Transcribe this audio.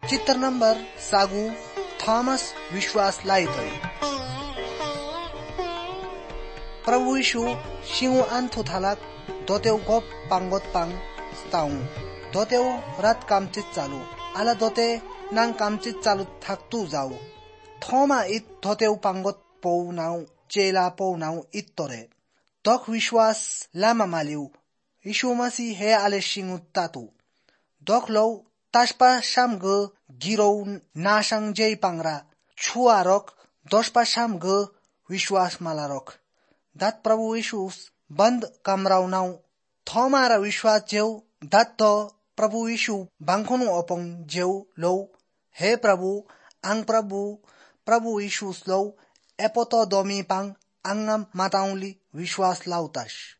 चित्र नंबर सागु थॉमस विश्वासलाई तय प्रभु यीशु सिंह आंथु थालाक दोतेव गप पांगोत पांग स्ताऊ दोतेव रात कामचित चालू आला दोते नांग कामचित चालू थाकतू जाऊ थोमा इत दोतेव पांगोत पौ नाउ चेला पौ नाउ इत तोरे दोख विश्वास लामा मालिउ यीशु मसीह हे आले सिंह तातू दोख लो ताशपा शाम ग गिरौ नाशंग जय पांगरा छुआ रोक दोशपा शाम ग विश्वास माला रोक दात प्रभु यीशु बंद कमराउ नाउ थोमारा विश्वास जेव दात तो प्रभु यीशु बांखुनु ओपंग जेव लो हे प्रभु आंग प्रभु यीशु लो एपोतो दोमी पांग आंगम माताउली विश्वास लाउताश